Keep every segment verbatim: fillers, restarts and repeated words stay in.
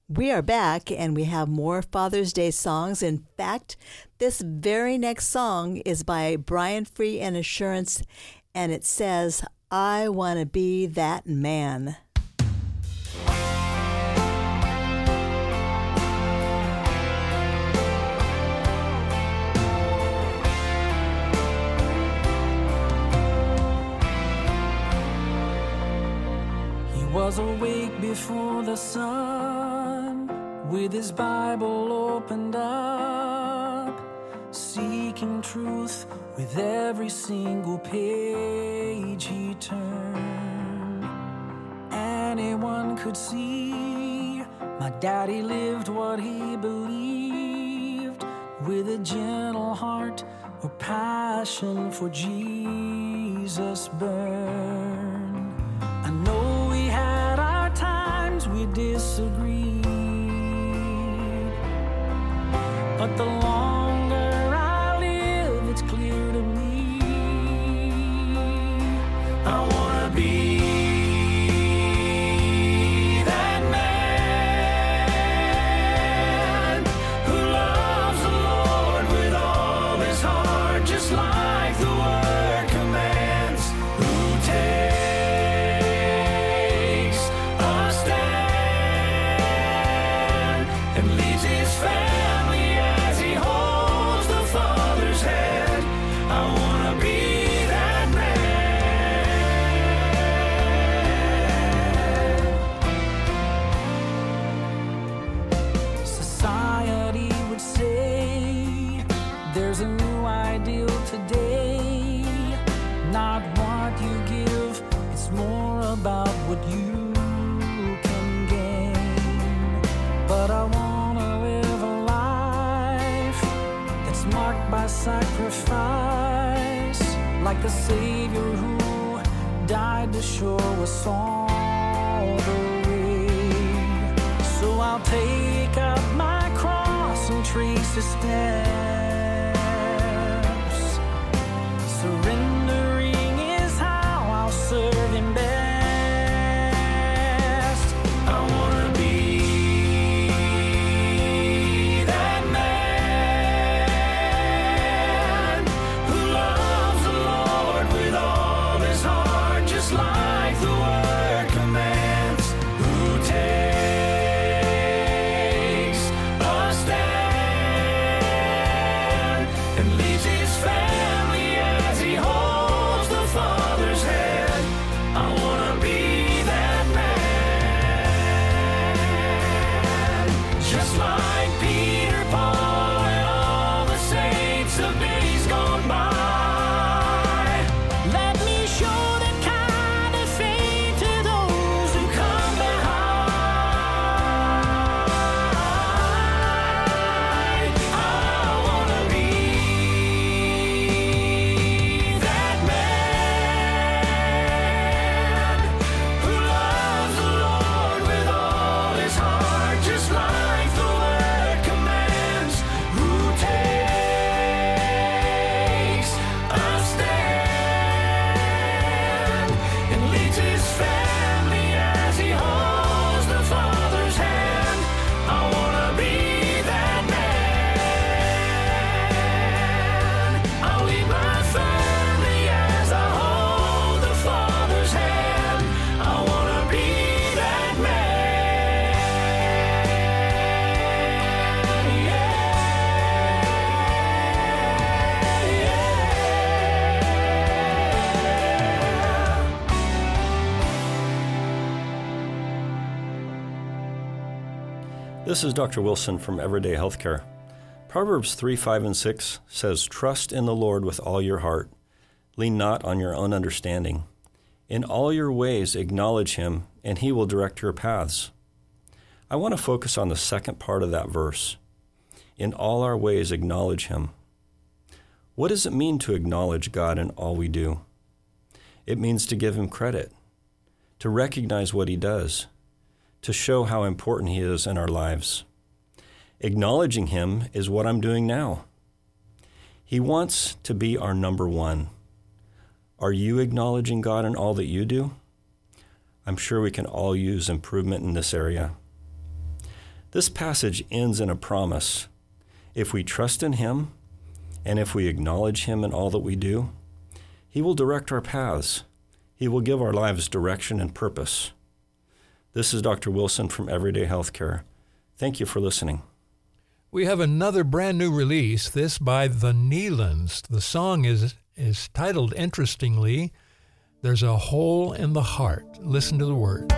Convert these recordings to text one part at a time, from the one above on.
We are back, and we have more Father's Day songs. In fact, this very next song is by Brian Free and Assurance, and it says, I Want to Be That Man. He was awake before the sun, with his Bible opened up, seeking truth with every single page he turned. Anyone could see my daddy lived what he believed, with a gentle heart or passion for Jesus burned. I know we had our times we disagreed, but the longer I live, it's clear to me, I wanna be that man who loves the Lord with all his heart, just like the word commands, who takes a stand and leads his family. About what you can gain, but I wanna live a life that's marked by sacrifice, like the Savior who died to show us all the way. So I'll take up my cross and trace his steps. Surrendering is how I'll serve him best. This is Doctor Wilson from Everyday Healthcare. Proverbs three, five, and six says, "Trust in the Lord with all your heart. Lean not on your own understanding. In all your ways acknowledge him, and he will direct your paths." I want to focus on the second part of that verse. In all our ways acknowledge him. What does it mean to acknowledge God in all we do? It means to give him credit, to recognize what he does, to show how important he is in our lives. Acknowledging him is what I'm doing now. He wants to be our number one. Are you acknowledging God in all that you do? I'm sure we can all use improvement in this area. This passage ends in a promise. If we trust in Him, and if we acknowledge Him in all that we do, He will direct our paths. He will give our lives direction and purpose. This is Doctor Wilson from Everyday Healthcare. Thank you for listening. We have another brand new release, this by the Neelands. The song is, is titled, interestingly, There's a Hole in the Heart. Listen to the words.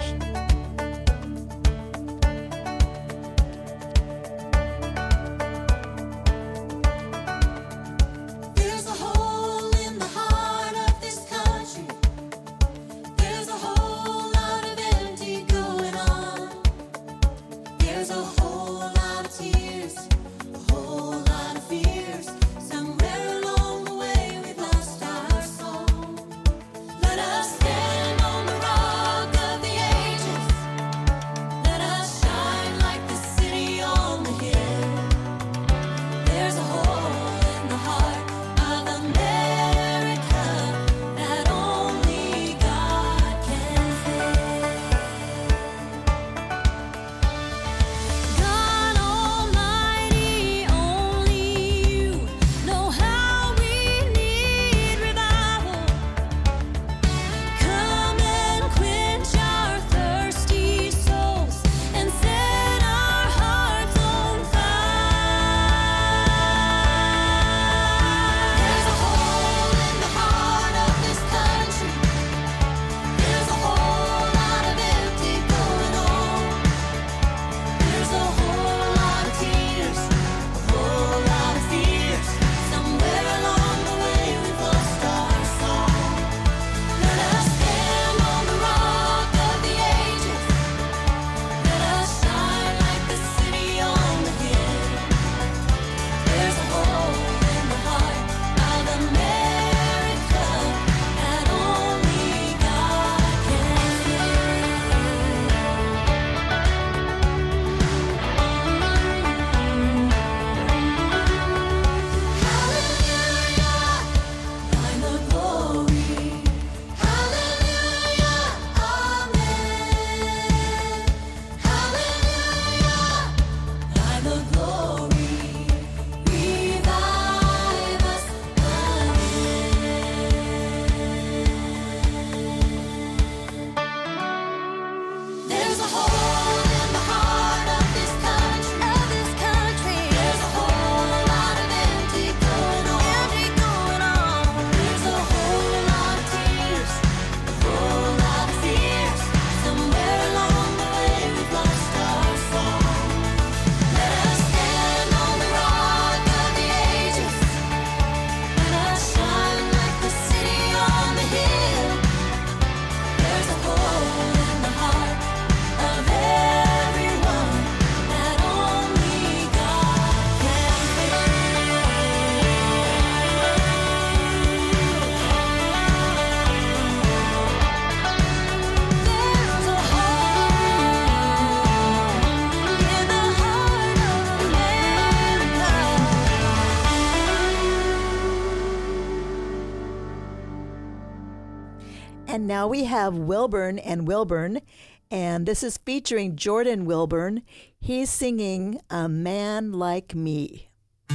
And now we have Wilburn and Wilburn, and this is featuring Jordan Wilburn. He's singing A Man Like Me.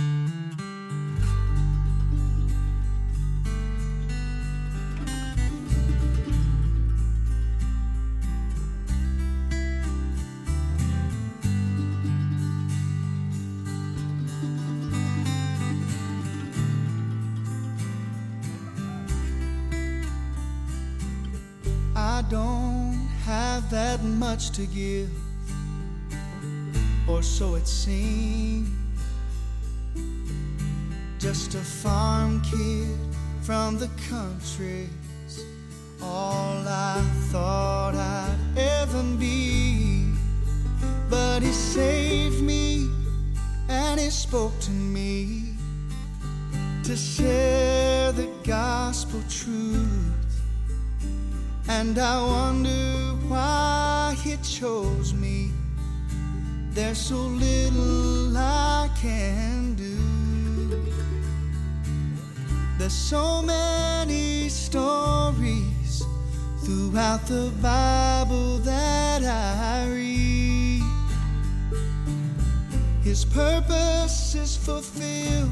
I don't have that much to give, or so it seems. Just a farm kid from the country's all I thought I'd ever be. But he saved me and he spoke to me to share the gospel truth. And I wonder why he chose me. There's so little I can do. There's so many stories throughout the Bible that I read His purpose is fulfilled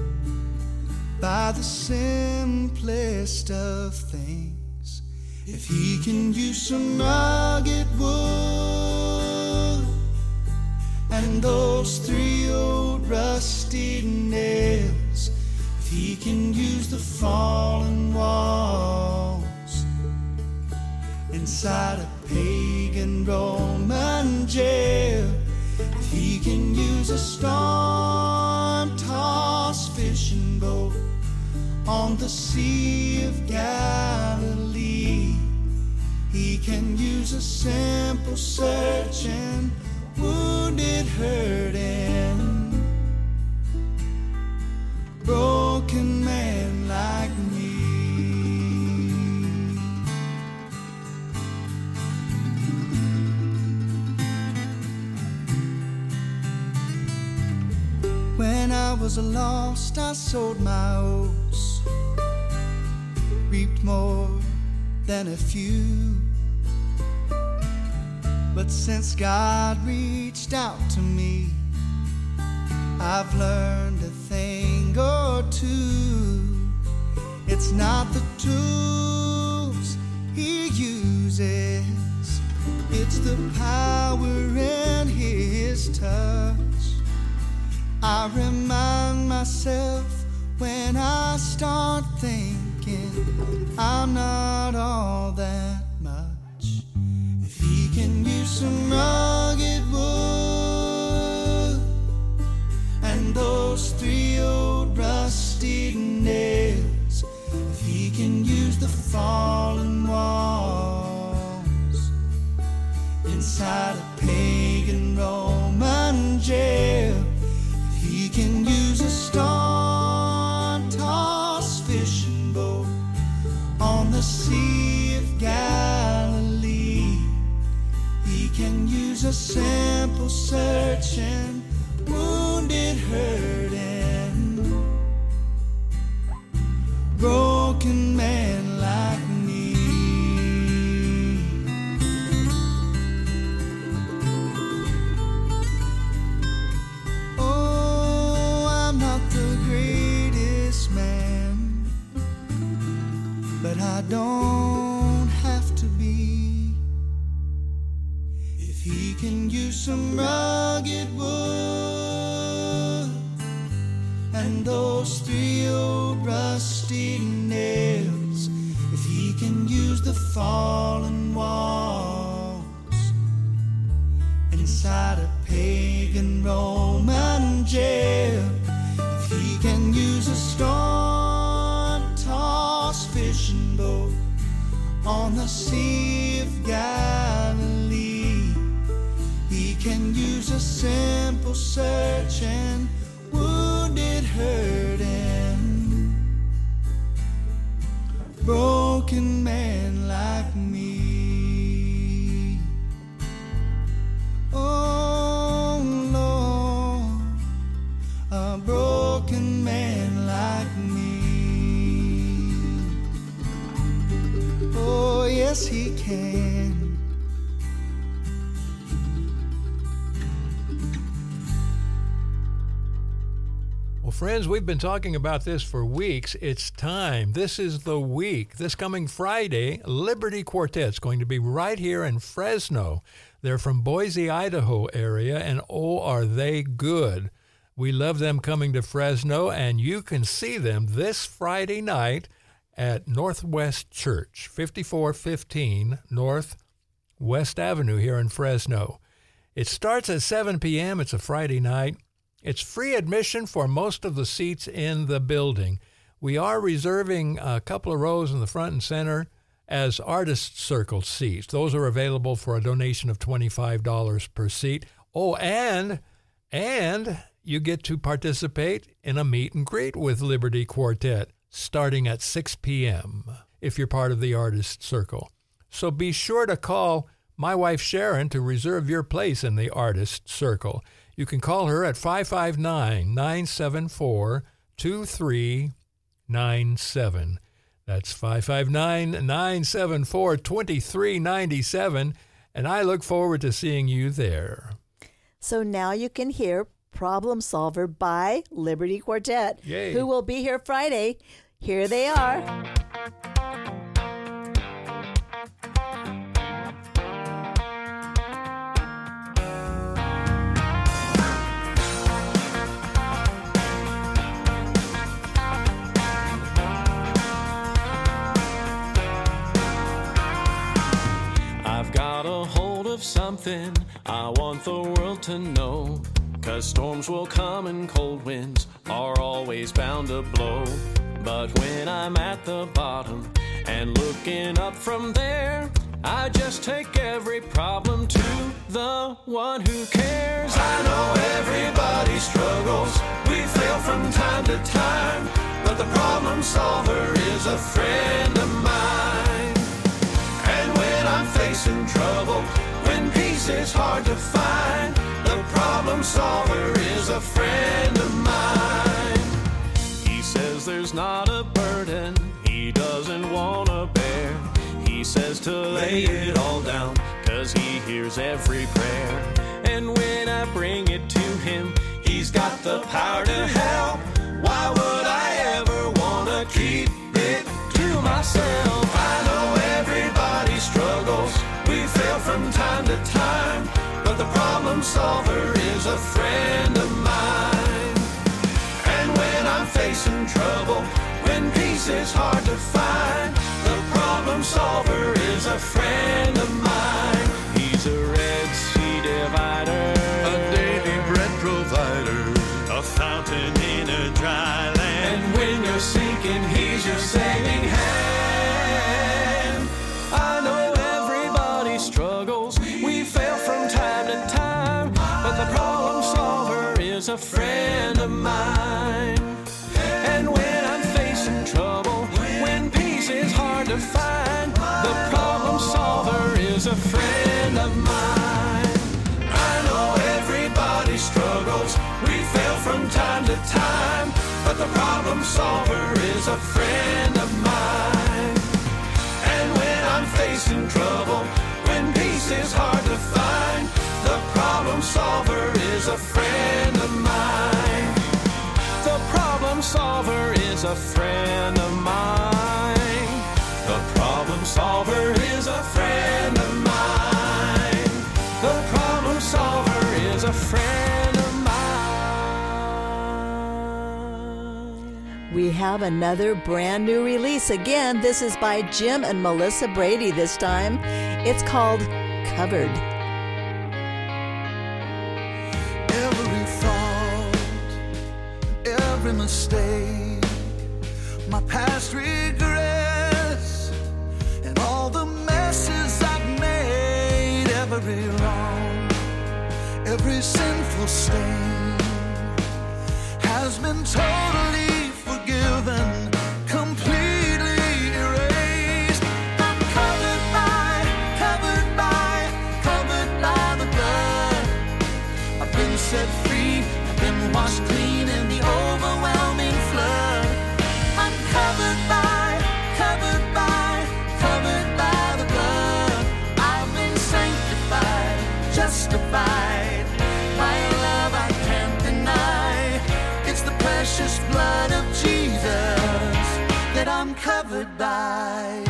by the simplest of things. If he can use some rugged wood and those three old rusty nails, if he can use the fallen walls inside a pagan Roman jail, if he can use a storm-tossed fishing boat on the Sea of Galilee, he can use a simple searching, wounded, hurting, broken man like me. When I was lost, I sold my oats, reaped more than a few. But since God reached out to me, I've learned a thing or two. It's not the tools he uses, it's the power in his touch. I remind myself when I start thinking I'm not all that much. If he can use some rugged wood and those three old rusty nails, if he can use the fallen walls inside a pagan Roman jail, he can use a storm-tossed fishing boat on the Sea of Galilee, he can use a simple searching, wounded, hurting, broken man like me. But I don't have to be. If he can use some rugged wood and those three old rusty nails, if he can use the fallen walls inside a pagan Roman jail, if he can use a storm-tossed fishing boat on the Sea of Galilee, he can use a simple searching, wounded, hurting, broken man like me. Oh Lord, a broken man like me. Oh yes, he can. Well, friends, we've been talking about this for weeks. It's time. This is the week. This coming Friday, Liberty Quartet's going to be right here in Fresno. They're from Boise, Idaho area, and oh, are they good. We love them coming to Fresno, and you can see them this Friday night at Northwest Church, fifty-four fifteen North West Avenue here in Fresno. It starts at seven p.m. It's a Friday night. It's free admission for most of the seats in the building. We are reserving a couple of rows in the front and center as Artist Circle seats. Those are available for a donation of twenty-five dollars per seat. Oh, and, and you get to participate in a meet and greet with Liberty Quartet starting at six p.m. if you're part of the Artist Circle. So be sure to call my wife Sharon to reserve your place in the Artist Circle. You can call her at five five nine, nine seven four, two three nine seven. That's five five nine, nine seven four, two three nine seven, and I look forward to seeing you there. So now you can hear Problem Solver by Liberty Quartet, Yay. who will be here Friday. Here they are. I've got a hold of something I want the world to know. 'Cause storms will come and cold winds are always bound to blow. But when I'm at the bottom and looking up from there, I just take every problem to the one who cares. I know everybody struggles, we fail from time to time, but the problem solver is a friend of mine. And when I'm facing trouble, when peace is hard to find, the problem solver is a friend of mine. He says there's not a burden he doesn't want to bear. He says to lay it all down, 'cause he hears every prayer. And when I bring it to him, he's got the power to help. Why would I ever want to keep it to myself? I know everybody struggles, we fail from time to time, but the problem solver is a friend of mine. And when I'm facing trouble, when peace is hard to find, the problem solver is a friend of mine. He's a Red Sea divider, a daily bread provider, a fountain in a dry land. And when you're sinking, he's your saving hand. I know everybody struggles, we fail from time to time, but the problem solver is a friend of mine. And when I'm facing trouble, when peace is hard to find, the problem solver is a friend of mine. I know everybody struggles, we fail from time to time, but the problem solver is a friend of mine. And when I'm facing trouble, when peace is hard to find, the problem solver is a friend of mine. The problem solver is a friend of mine. The problem solver is a friend of mine. The problem solver is a friend of mine. We have another brand new release. Again, this is by Jim and Melissa Brady this time. It's called Covered. every fault, every mistake, my past regrets, and all the messes I've made, every wrong, every sinful stain has been totally forgiven, completely erased. I'm covered by, covered by, covered by the blood. I've been set free, I've been washed clean in the overwhelming flood. I'm covered by, covered by, covered by the blood. I've been sanctified, justified by a love I can't deny. It's the precious blood of Jesus that I'm covered by.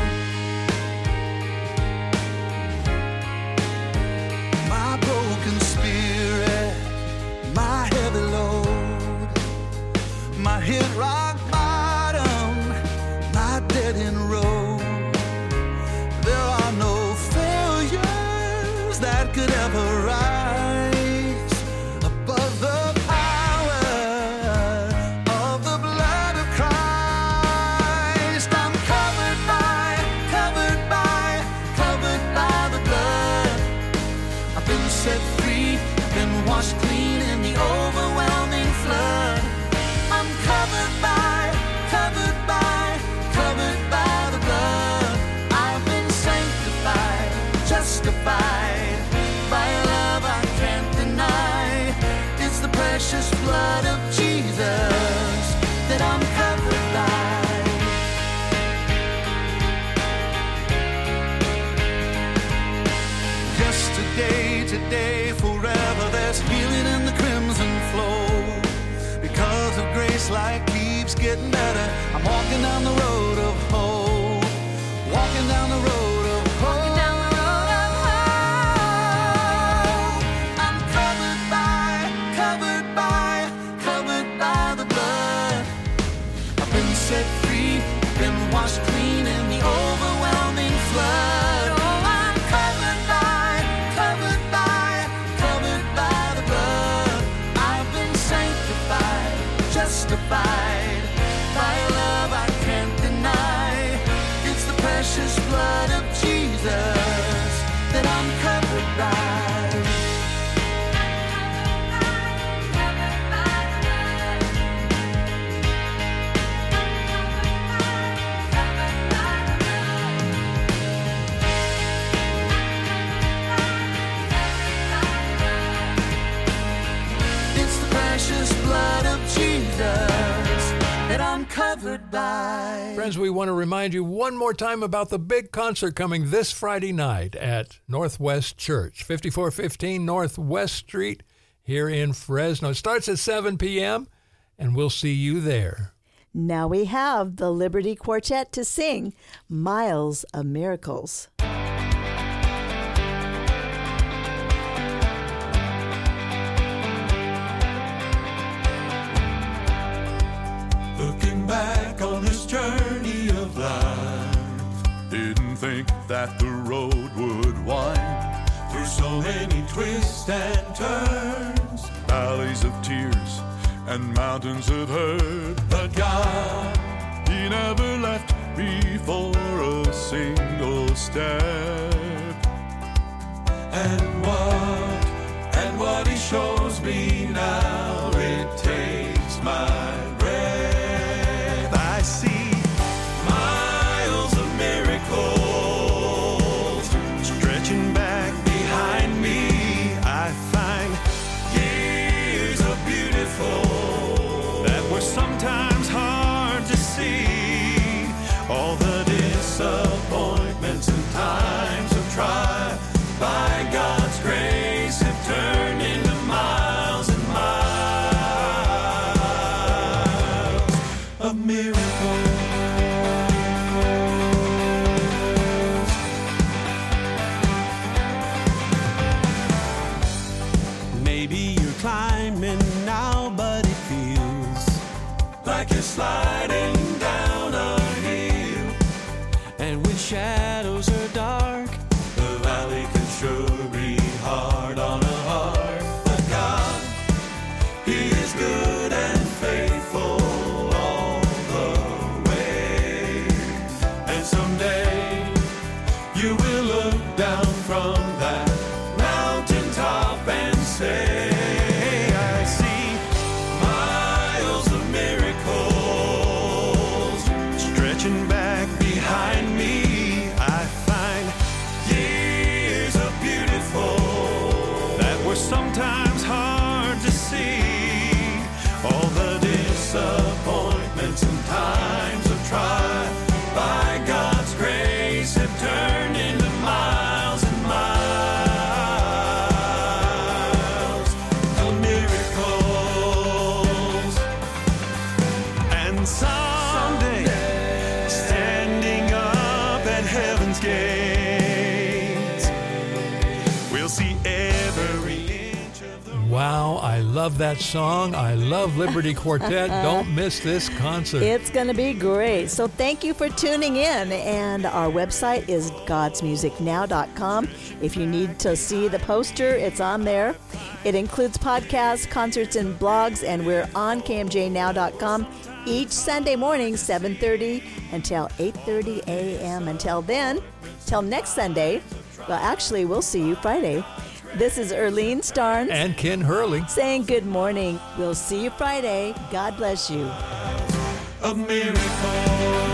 My broken spirit, my heavy load, my hit rock bottom, my dead end road. There are no failures that could ever rise above the power of the blood of Christ. I'm covered by, covered by, covered by the blood. I've been set free, I've been washed clean in the overwhelming flood. I'm covered by, covered by, covered by the blood. I've been sanctified, justified by a love I can't deny. It's the precious blood of Jesus that I'm covered by. Yesterday, today, forever, there's healing in the crimson flow. getting better. I'm walking down the road of hope. Walking down the road of hope. Walking down the road of hope. I'm covered by, covered by, covered by the blood. I've been set free, been washed clean in the overwhelming flood. Oh, I'm covered by, covered by, covered by the blood. I've been sanctified, justified by a love I can't deny. It's the precious blood of Jesus that I'm covered by. It's the precious blood of Jesus that I'm covered by. Friends, we want to remind you one more time about the big concert coming this Friday night at Northwest Church, fifty-four fifteen Northwest Street here in Fresno. It starts at seven p.m., and we'll see you there. Now we have the Liberty Quartet to sing Miles of Miracles. Looking back on this journey of life, didn't think that the road would wind through so many twists and turns, valleys of tears and mountains of hurt. But God, He never left me for a single step. And what, and what He shows me now, it takes my breath. I see miles of miracles stretching back behind me. I find years of beautiful that were sometimes hard to see. All the disappointments and times of trial, by God's grace, have turned into miles and miles of miracles. Maybe you're climbing now, but it feels like you're sliding down a hill. And when shadows are dark, the valley can sure be hard on a heart. But God, He is good and faithful all the way. And someday you will look down from that mountaintop and say, I see miles of miracles stretching back behind me. I find years of beautiful that were sometimes hard to see. All the disappointments and times of trial, by God's grace, have turned into miles and miles of miracles. And someday, standing up at heaven's gates, we'll see every inch of the Wow, I love that song. I love Liberty Quartet. Don't miss this concert. It's going to be great. So thank you for tuning in. And our website is gods music now dot com. If you need to see the poster, it's on there. It includes podcasts, concerts, and blogs, and we're on K M J now dot com each Sunday morning, seven thirty until eight thirty a.m. Until then, till next Sunday, well, actually, we'll see you Friday. This is Erlene Starnes And Ken Hurley. saying good morning. We'll see you Friday. God bless you. of miracles.